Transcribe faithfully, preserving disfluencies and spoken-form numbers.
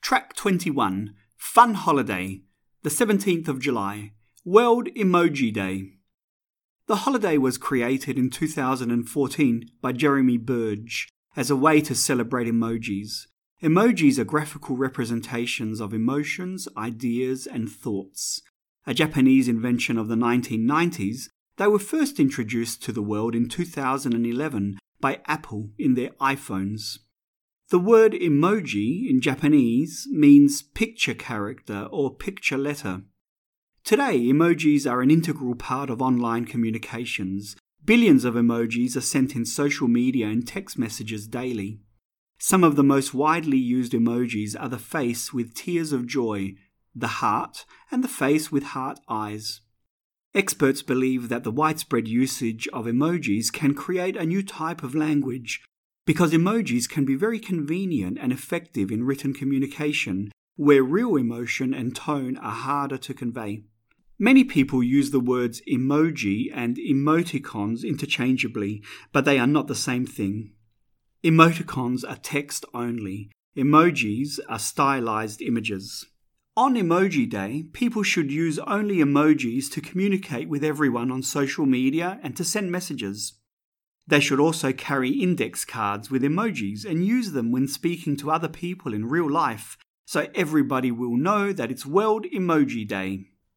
Track twenty-one, Fun Holiday, the seventeenth of July, World Emoji Day. The holiday was created in two thousand fourteen by Jeremy Burge as a way to celebrate emojis. Emojis are graphical representations of emotions, ideas, and thoughts. A Japanese invention of the nineteen nineties, they were first introduced to the world in two thousand eleven by Apple in their iPhones. The word emoji in Japanese means picture character or picture letter. Today, emojis are an integral part of online communications. Billions of emojis are sent in social media and text messages daily. Some of the most widely used emojis are the face with tears of joy, the heart, and the face with heart eyes. Experts believe that the widespread usage of emojis can create a new type of language, because emojis can be very convenient and effective in written communication, where real emotion and tone are harder to convey. Many people use the words emoji and emoticons interchangeably, but they are not the same thing. Emoticons are text only. Emojis are stylized images. On Emoji Day, people should use only emojis to communicate with everyone on social media and to send messages. They should also carry index cards with emojis and use them when speaking to other people in real life, so everybody will know that it's World Emoji Day.